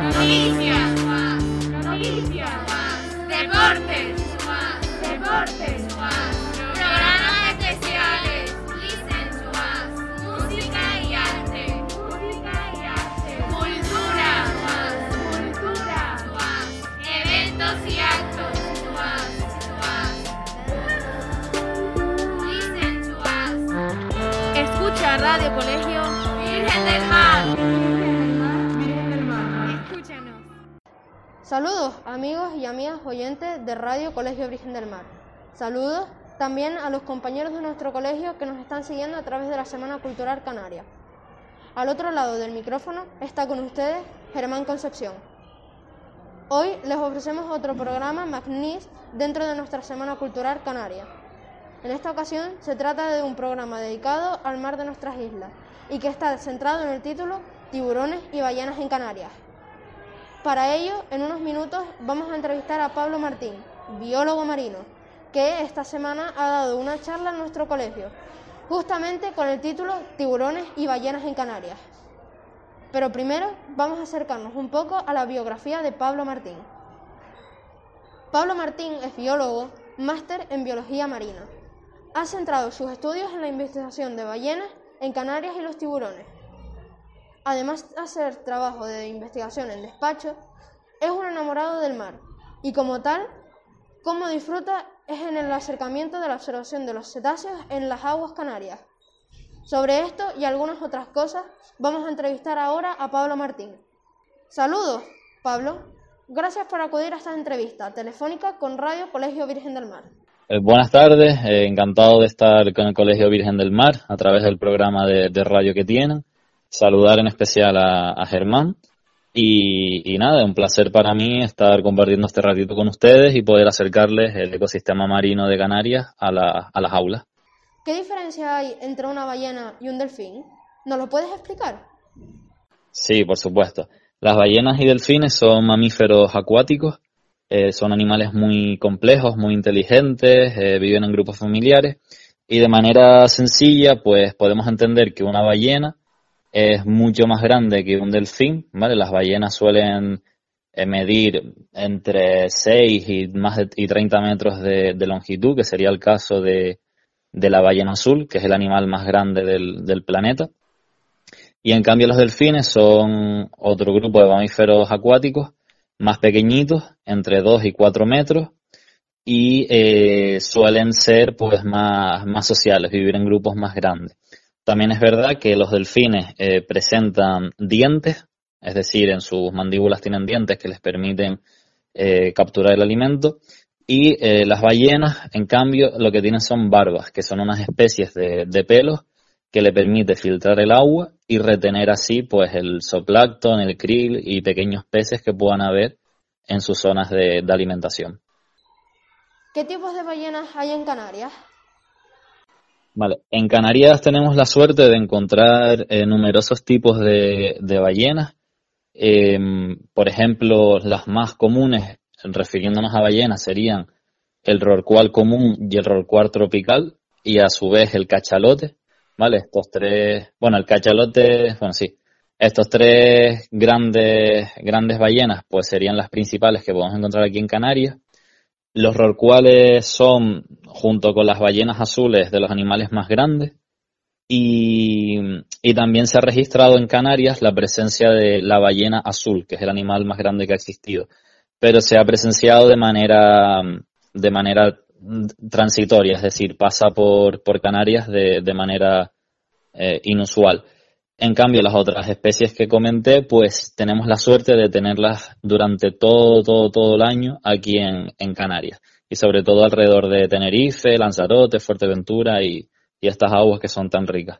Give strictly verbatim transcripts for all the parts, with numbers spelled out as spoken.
Noticias, noticias, deportes, deportes, programas especiales, Listen to Us, música y arte, música y arte, cultura, cultura, eventos y actos, Listen to Us. Escucha Radio Colegio Virgen del Mar. Saludos amigos y amigas oyentes de Radio Colegio Virgen del Mar. Saludos también a los compañeros de nuestro colegio que nos están siguiendo a través de la Semana Cultural Canaria. Al otro lado del micrófono está con ustedes Germán Concepción. Hoy les ofrecemos otro programa magnífico dentro de nuestra Semana Cultural Canaria. En esta ocasión se trata de un programa dedicado al mar de nuestras islas y que está centrado en el título Tiburones y ballenas en Canarias. Para ello, en unos minutos vamos a entrevistar a Pablo Martín, biólogo marino, que esta semana ha dado una charla en nuestro colegio, justamente con el título Tiburones y ballenas en Canarias. Pero primero vamos a acercarnos un poco a la biografía de Pablo Martín. Pablo Martín es biólogo, máster en biología marina. Ha centrado sus estudios en la investigación de ballenas en Canarias y los tiburones. Además de hacer trabajo de investigación en despacho, es un enamorado del mar y como tal, como disfruta es en el acercamiento de la observación de los cetáceos en las aguas canarias. Sobre esto y algunas otras cosas vamos a entrevistar ahora a Pablo Martín. Saludos, Pablo. Gracias por acudir a esta entrevista telefónica con Radio Colegio Virgen del Mar. Eh, buenas tardes, eh, encantado de estar con el Colegio Virgen del Mar a través del programa de, de radio que tienen. Saludar en especial a, a Germán y, y nada, un placer para mí estar compartiendo este ratito con ustedes y poder acercarles el ecosistema marino de Canarias a, la, a las aulas. ¿Qué diferencia hay entre una ballena y un delfín? ¿Nos lo puedes explicar? Sí, por supuesto. Las ballenas y delfines son mamíferos acuáticos, eh, son animales muy complejos, muy inteligentes, eh, viven en grupos familiares y de manera sencilla pues podemos entender que una ballena es mucho más grande que un delfín, ¿vale? Las ballenas suelen eh, medir entre seis y más de y treinta metros de, de longitud, que sería el caso de, de la ballena azul, que es el animal más grande del, del planeta. Y en cambio los delfines son otro grupo de mamíferos acuáticos más pequeñitos, entre dos y cuatro metros, y eh, suelen ser pues más, más sociales, vivir en grupos más grandes. También es verdad que los delfines eh, presentan dientes, es decir, en sus mandíbulas tienen dientes que les permiten eh, capturar el alimento. Y eh, las ballenas, en cambio, lo que tienen son barbas, que son unas especies de, de pelos que le permite filtrar el agua y retener así pues el zooplancton, el krill y pequeños peces que puedan haber en sus zonas de, de alimentación. ¿Qué tipos de ballenas hay en Canarias? Vale, en Canarias tenemos la suerte de encontrar eh, numerosos tipos de, de ballenas. Eh, por ejemplo, las más comunes, refiriéndonos a ballenas, serían el rorcual común y el rorcual tropical, y a su vez el cachalote, ¿vale? Estos tres, bueno, el cachalote, bueno, sí, estos tres grandes, grandes ballenas, pues serían las principales que podemos encontrar aquí en Canarias. Los rorcuales son, junto con las ballenas azules, de los animales más grandes y, y también se ha registrado en Canarias la presencia de la ballena azul, que es el animal más grande que ha existido, pero se ha presenciado de manera, de manera transitoria, es decir, pasa por, por Canarias de, de manera eh, inusual. En cambio, las otras especies que comenté, pues tenemos la suerte de tenerlas durante todo, todo, todo el año aquí en, en Canarias. Y sobre todo alrededor de Tenerife, Lanzarote, Fuerteventura y, y estas aguas que son tan ricas.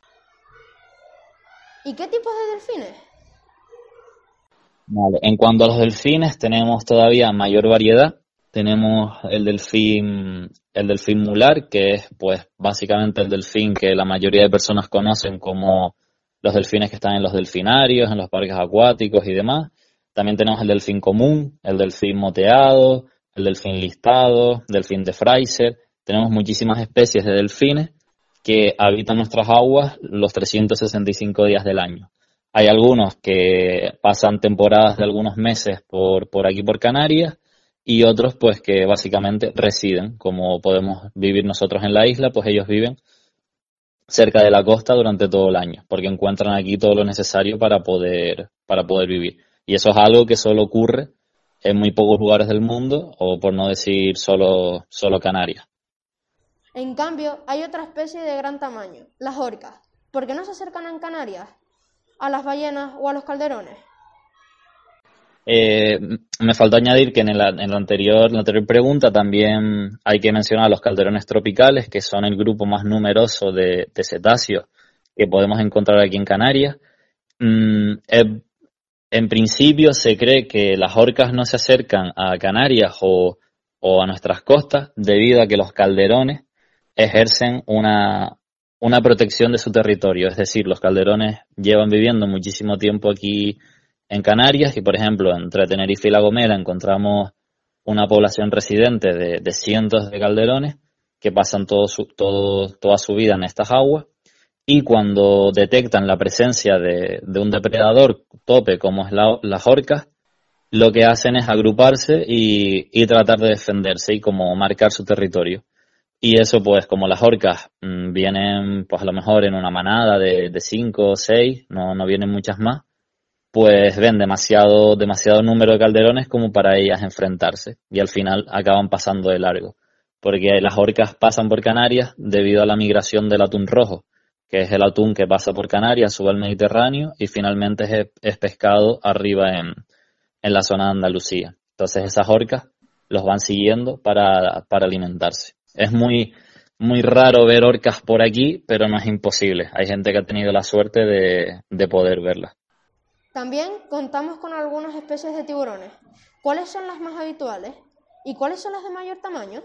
¿Y qué tipos de delfines? Vale. En cuanto a los delfines, tenemos todavía mayor variedad. Tenemos el delfín, el delfín mular, que es pues básicamente el delfín que la mayoría de personas conocen como los delfines que están en los delfinarios, en los parques acuáticos y demás. También tenemos el delfín común, el delfín moteado, el delfín listado, delfín de Fraser. Tenemos muchísimas especies de delfines que habitan nuestras aguas los trescientos sesenta y cinco días del año. Hay algunos que pasan temporadas de algunos meses por, por aquí por Canarias y otros pues que básicamente residen, como podemos vivir nosotros en la isla, pues ellos viven cerca de la costa durante todo el año, porque encuentran aquí todo lo necesario para poder, para poder vivir. Y eso es algo que solo ocurre en muy pocos lugares del mundo, o por no decir solo, solo Canarias. En cambio, hay otra especie de gran tamaño, las orcas. ¿Por qué no se acercan en Canarias a las ballenas o a los calderones? Eh, me faltó añadir que en la, en la anterior, en la anterior pregunta también hay que mencionar a los calderones tropicales, que son el grupo más numeroso de, de cetáceos que podemos encontrar aquí en Canarias. Mm, eh, en principio se cree que las orcas no se acercan a Canarias o, o a nuestras costas debido a que los calderones ejercen una, una protección de su territorio. Es decir, los calderones llevan viviendo muchísimo tiempo aquí en Canarias y, por ejemplo, entre Tenerife y La Gomera encontramos una población residente de, de cientos de calderones que pasan todo su, todo, toda su vida en estas aguas y cuando detectan la presencia de, de un depredador tope como es la, las orcas, lo que hacen es agruparse y, y tratar de defenderse y como marcar su territorio. Y eso pues como las orcas mmm, vienen pues a lo mejor en una manada de, de cinco o seis, no, no vienen muchas más, pues ven demasiado, demasiado número de calderones como para ellas enfrentarse y al final acaban pasando de largo, porque las orcas pasan por Canarias debido a la migración del atún rojo, que es el atún que pasa por Canarias, sube al Mediterráneo y finalmente es, es pescado arriba en, en la zona de Andalucía. Entonces esas orcas los van siguiendo para, para alimentarse. Es muy, muy raro ver orcas por aquí, pero no es imposible. Hay gente que ha tenido la suerte de, de poder verlas. También contamos con algunas especies de tiburones. ¿Cuáles son las más habituales? ¿Y cuáles son las de mayor tamaño?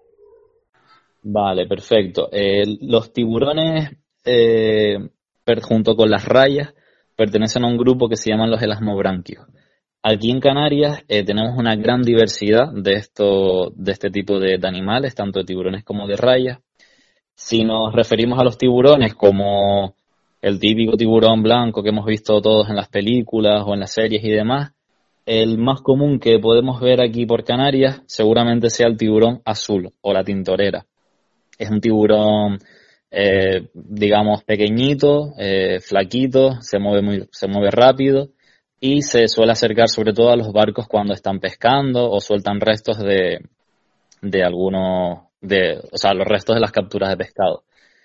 Vale, perfecto. Eh, los tiburones, eh, per- junto con las rayas, pertenecen a un grupo que se llaman los elasmobranquios. Aquí en Canarias eh, tenemos una gran diversidad de, esto, de este tipo de, de animales, tanto de tiburones como de rayas. Si nos referimos a los tiburones como el típico tiburón blanco que hemos visto todos en las películas o en las series y demás, el más común que podemos ver aquí por Canarias seguramente sea el tiburón azul o la tintorera. Es un tiburón, eh, digamos, pequeñito, eh, flaquito, se mueve muy, se mueve rápido y se suele acercar sobre todo a los barcos cuando están pescando o sueltan restos de, de algunos, de, o sea, los restos de las capturas de pescado.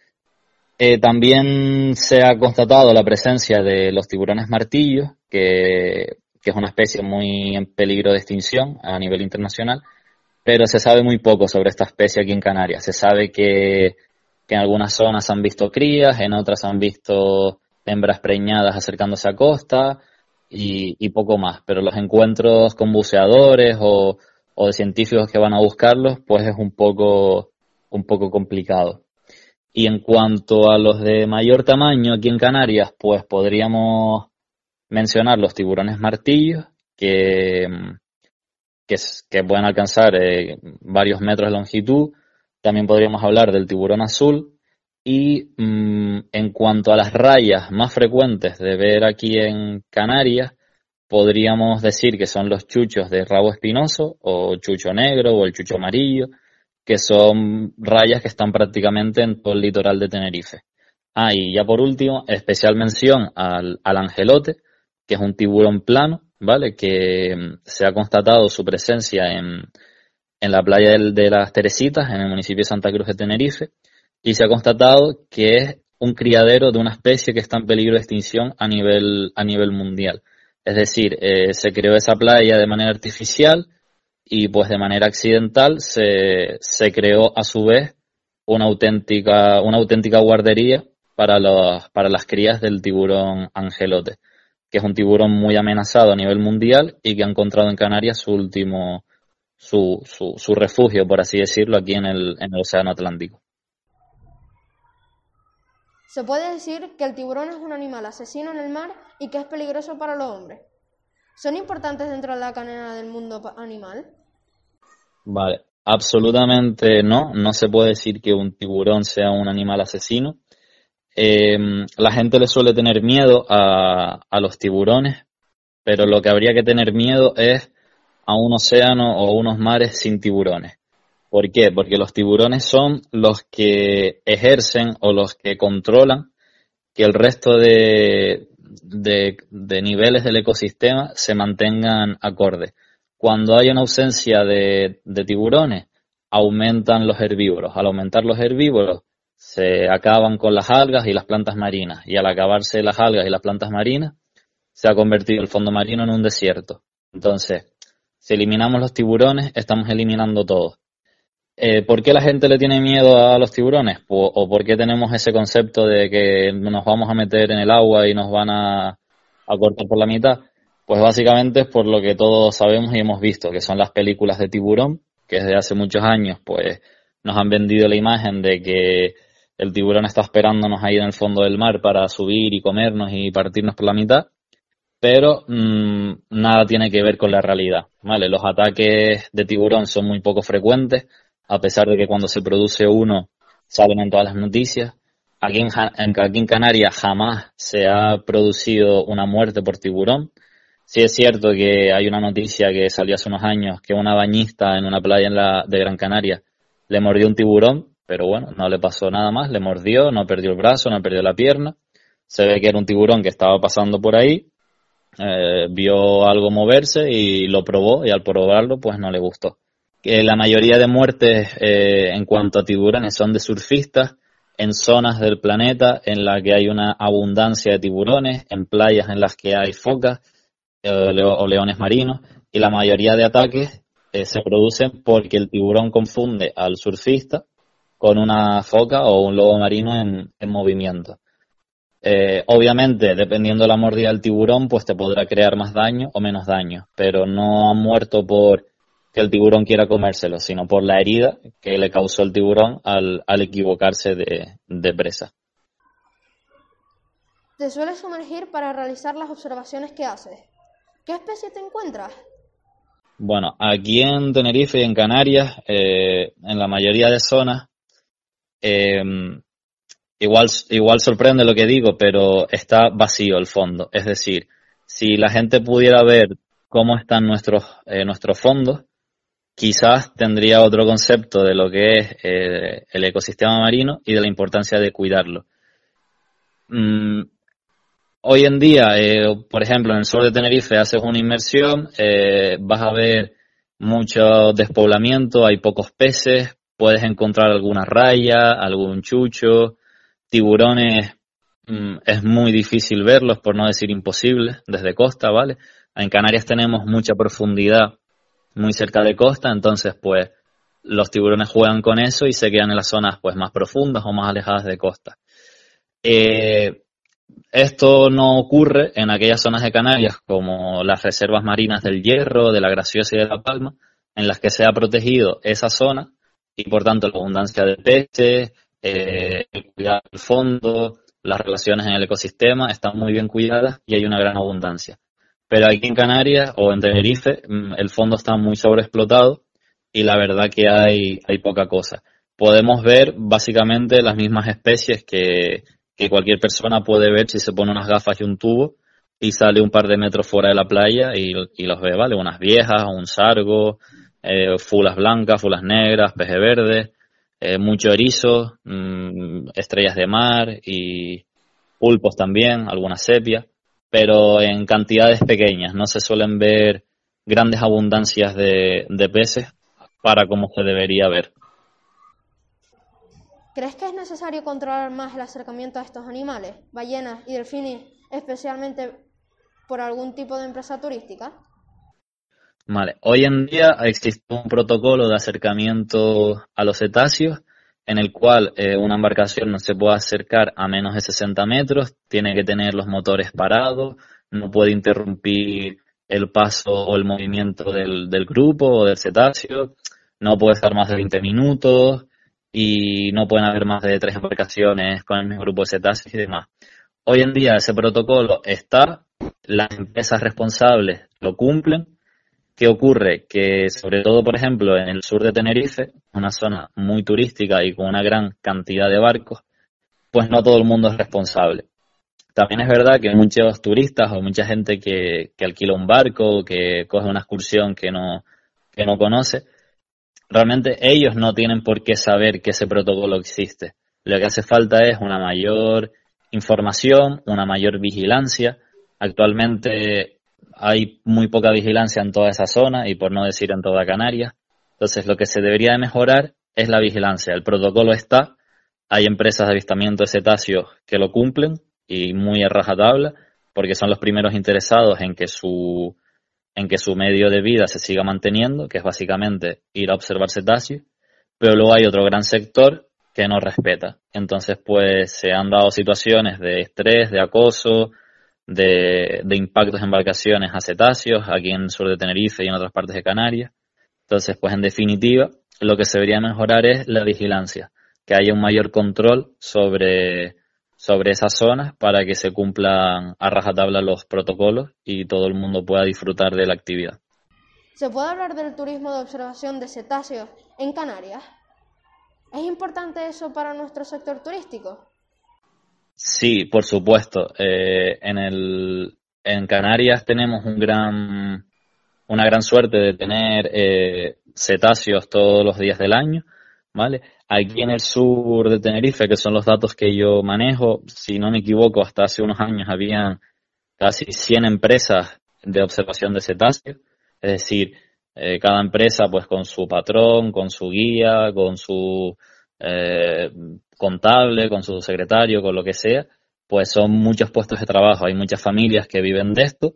Eh, también se ha constatado la presencia de los tiburones martillos, que, que es una especie muy en peligro de extinción a nivel internacional, pero se sabe muy poco sobre esta especie aquí en Canarias. Se sabe que, que en algunas zonas han visto crías, en otras han visto hembras preñadas acercándose a costa y, y poco más, pero los encuentros con buceadores o, o de científicos que van a buscarlos, pues es un poco, un poco complicado. Y en cuanto a los de mayor tamaño aquí en Canarias, pues podríamos mencionar los tiburones martillos, que, que, que pueden alcanzar eh, varios metros de longitud. También podríamos hablar del tiburón azul. Y mmm, en cuanto a las rayas más frecuentes de ver aquí en Canarias, podríamos decir que son los chuchos de rabo espinoso, o chucho negro, o el chucho amarillo, que son rayas que están prácticamente en todo el litoral de Tenerife. Ah, y ya por último, especial mención al, al angelote, que es un tiburón plano, ¿vale? Que mm, se ha constatado su presencia en, en la playa del, de las Teresitas, en el municipio de Santa Cruz de Tenerife, y se ha constatado que es un criadero de una especie que está en peligro de extinción a nivel, a nivel mundial. Es decir, eh, se creó esa playa de manera artificial, y pues de manera accidental se, se creó a su vez una auténtica, una auténtica guardería para, los, para las crías del tiburón angelote, que es un tiburón muy amenazado a nivel mundial y que ha encontrado en Canarias su último, su, su, su refugio, por así decirlo, aquí en el, en el Océano Atlántico. Se puede decir que el tiburón es un animal asesino en el mar y que es peligroso para los hombres. ¿Son importantes dentro de la cadena del mundo animal? Vale, absolutamente no. No se puede decir que un tiburón sea un animal asesino. Eh, la gente le suele tener miedo a, a los tiburones, pero lo que habría que tener miedo es a un océano o unos mares sin tiburones. ¿Por qué? Porque los tiburones son los que ejercen o los que controlan que el resto de, de, de niveles del ecosistema se mantengan acordes. Cuando hay una ausencia de, de tiburones, aumentan los herbívoros. Al aumentar los herbívoros, se acaban con las algas y las plantas marinas. Y al acabarse las algas y las plantas marinas, se ha convertido el fondo marino en un desierto. Entonces, si eliminamos los tiburones, estamos eliminando todo. Eh, ¿Por qué la gente le tiene miedo a los tiburones? ¿O, o por qué tenemos ese concepto de que nos vamos a meter en el agua y nos van a, a cortar por la mitad? Pues básicamente es por lo que todos sabemos y hemos visto, que son las películas de tiburón, que desde hace muchos años pues nos han vendido la imagen de que el tiburón está esperándonos ahí en el fondo del mar para subir y comernos y partirnos por la mitad, pero mmm, nada tiene que ver con la realidad, ¿vale? Los ataques de tiburón son muy poco frecuentes, a pesar de que cuando se produce uno salen en todas las noticias. Aquí en, aquí en Canarias jamás se ha producido una muerte por tiburón. Sí es cierto que hay una noticia que salió hace unos años que una bañista en una playa en la, de Gran Canaria le mordió un tiburón, pero bueno, no le pasó nada más, le mordió, no perdió el brazo, no perdió la pierna. Se ve que era un tiburón que estaba pasando por ahí, eh, vio algo moverse y lo probó, y al probarlo pues no le gustó. Eh, la mayoría de muertes eh, en cuanto a tiburones son de surfistas en zonas del planeta en la que hay una abundancia de tiburones, en playas en las que hay focas eh, o leones marinos, y la mayoría de ataques eh, se producen porque el tiburón confunde al surfista con una foca o un lobo marino en, en movimiento. Eh, obviamente, dependiendo de la mordida del tiburón, pues te podrá crear más daño o menos daño, pero no ha muerto por que el tiburón quiera comérselo, sino por la herida que le causó el tiburón al, al equivocarse de, de presa. Te sueles sumergir para realizar las observaciones que haces. ¿Qué especie te encuentras? Bueno, aquí en Tenerife y en Canarias, eh, en la mayoría de zonas, eh, igual, igual sorprende lo que digo, pero está vacío el fondo. Es decir, si la gente pudiera ver cómo están nuestros, eh, nuestros fondos, quizás tendría otro concepto de lo que es eh, el ecosistema marino y de la importancia de cuidarlo. Mm, hoy en día, eh, por ejemplo, en el sur de Tenerife haces una inmersión, eh, vas a ver mucho despoblamiento, hay pocos peces, puedes encontrar alguna raya, algún chucho, tiburones, mm, es muy difícil verlos, por no decir imposible, desde costa, ¿vale? En Canarias tenemos mucha profundidad muy cerca de costa, entonces pues los tiburones juegan con eso y se quedan en las zonas pues más profundas o más alejadas de costa. Eh, esto no ocurre en aquellas zonas de Canarias como las reservas marinas del Hierro, de la Graciosa y de La Palma, en las que se ha protegido esa zona y por tanto la abundancia de peces, eh, el cuidado del fondo, las relaciones en el ecosistema están muy bien cuidadas y hay una gran abundancia. Pero aquí en Canarias o en Tenerife el fondo está muy sobreexplotado y la verdad que hay, hay poca cosa. Podemos ver básicamente las mismas especies que, que cualquier persona puede ver si se pone unas gafas y un tubo y sale un par de metros fuera de la playa y, y los ve, ¿vale? Unas viejas, un sargo, eh, fulas blancas, fulas negras, peje verde, eh, mucho erizo, mmm, estrellas de mar y pulpos también, algunas sepias, pero en cantidades pequeñas, no se suelen ver grandes abundancias de, de peces para como se debería ver. ¿Crees que es necesario controlar más el acercamiento a estos animales, ballenas y delfines, especialmente por algún tipo de empresa turística? Vale, hoy en día existe un protocolo de acercamiento a los cetáceos en el cual eh, una embarcación no se puede acercar a menos de sesenta metros, tiene que tener los motores parados, no puede interrumpir el paso o el movimiento del, del grupo o del cetáceo, no puede estar más de veinte minutos y no pueden haber más de tres embarcaciones con el mismo grupo de cetáceos y demás. Hoy en día ese protocolo está, las empresas responsables lo cumplen. ¿Qué ocurre? Que sobre todo, por ejemplo, en el sur de Tenerife, una zona muy turística y con una gran cantidad de barcos, pues no todo el mundo es responsable. También es verdad que muchos turistas o mucha gente que, que alquila un barco, que coge una excursión que no, que no conoce, realmente ellos no tienen por qué saber que ese protocolo existe. Lo que hace falta es una mayor información, una mayor vigilancia. Actualmente hay muy poca vigilancia en toda esa zona y por no decir en toda Canarias. Entonces lo que se debería de mejorar es la vigilancia. El protocolo está, hay empresas de avistamiento de cetáceos que lo cumplen y muy a rajatabla, porque son los primeros interesados en que su en que su medio de vida se siga manteniendo, que es básicamente ir a observar cetáceos, pero luego hay otro gran sector que no respeta. Entonces, pues se han dado situaciones de estrés, de acoso, de, de impactos en embarcaciones a cetáceos, aquí en el sur de Tenerife y en otras partes de Canarias. Entonces, pues en definitiva, lo que se debería mejorar es la vigilancia, que haya un mayor control sobre sobre esas zonas para que se cumplan a rajatabla los protocolos y todo el mundo pueda disfrutar de la actividad. ¿Se puede hablar del turismo de observación de cetáceos en Canarias? ¿Es importante eso para nuestro sector turístico? Sí, por supuesto. Eh, en el en Canarias tenemos un gran una gran suerte de tener eh, cetáceos todos los días del año, ¿vale? Aquí en el sur de Tenerife, que son los datos que yo manejo, si no me equivoco, hasta hace unos años habían casi cien empresas de observación de cetáceos, es decir, eh, cada empresa pues con su patrón, con su guía, con su eh, contable, con su secretario, con lo que sea, pues son muchos puestos de trabajo, hay muchas familias que viven de esto.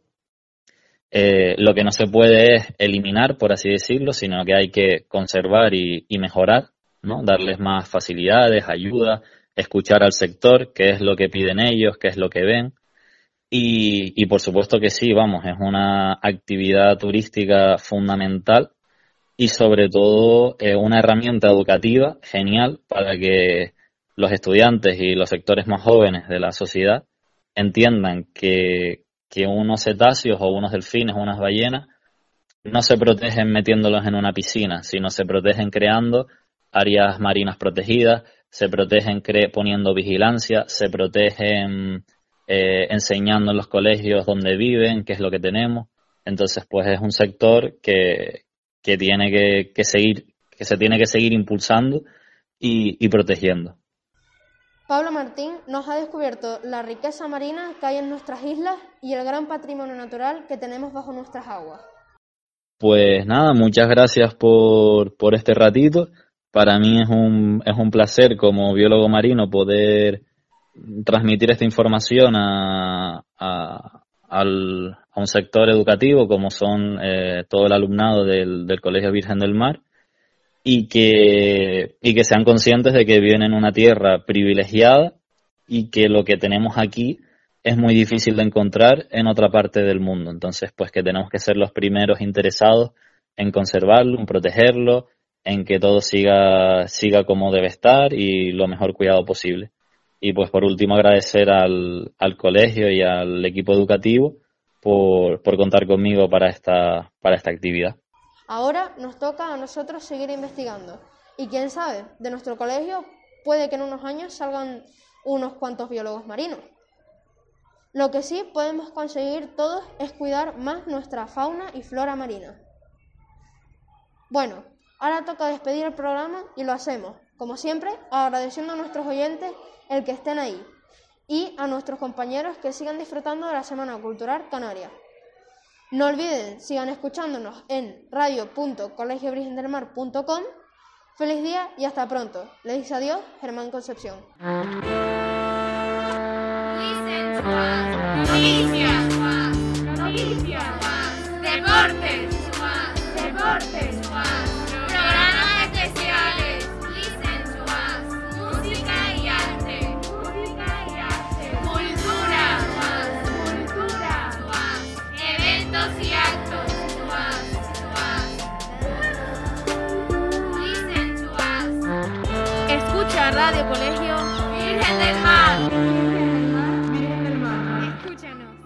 Eh, lo que no se puede es eliminar, por así decirlo, sino que hay que conservar y, y mejorar, ¿no? Darles más facilidades, ayuda, escuchar al sector, qué es lo que piden ellos, qué es lo que ven. Y, y por supuesto que sí, vamos, es una actividad turística fundamental y sobre todo eh, una herramienta educativa genial para que los estudiantes y los sectores más jóvenes de la sociedad entiendan que, que unos cetáceos o unos delfines o unas ballenas no se protegen metiéndolos en una piscina, sino se protegen creando áreas marinas protegidas, se protegen cre- poniendo vigilancia, se protegen eh, enseñando en los colegios donde viven, qué es lo que tenemos. Entonces, pues es un sector que, que tiene que, que seguir, que se tiene que seguir impulsando y, y protegiendo. Pablo Martín nos ha descubierto la riqueza marina que hay en nuestras islas y el gran patrimonio natural que tenemos bajo nuestras aguas. Pues nada, muchas gracias por, por este ratito. Para mí es un, es un placer como biólogo marino poder transmitir esta información a, a, al, a un sector educativo como son eh, todo el alumnado del, del Colegio Virgen del Mar y que, y que sean conscientes de que viven en una tierra privilegiada y que lo que tenemos aquí es muy difícil de encontrar en otra parte del mundo. Entonces, pues que tenemos que ser los primeros interesados en conservarlo, en protegerlo, en que todo siga siga como debe estar y lo mejor cuidado posible. Y pues por último agradecer al, al colegio y al equipo educativo por, por contar conmigo para esta, para esta actividad. Ahora nos toca a nosotros seguir investigando y quién sabe, de nuestro colegio puede que en unos años salgan unos cuantos biólogos marinos. Lo que sí podemos conseguir todos es cuidar más nuestra fauna y flora marina. Bueno, ahora toca despedir el programa y lo hacemos, como siempre, agradeciendo a nuestros oyentes el que estén ahí y a nuestros compañeros que sigan disfrutando de la Semana Cultural Canaria. No olviden, sigan escuchándonos en radio punto colegio virgen del mar punto com. Feliz día y hasta pronto. Les dice adiós, Germán Concepción. Listen to us. Noticias. Noticias. Deportes. Deportes. Programas especiales. Listen to us. Música y arte. Música y arte. Cultura. Cultura. Eventos y actos. Listen to us. Escucha Radio Colegio Virgen del Mar.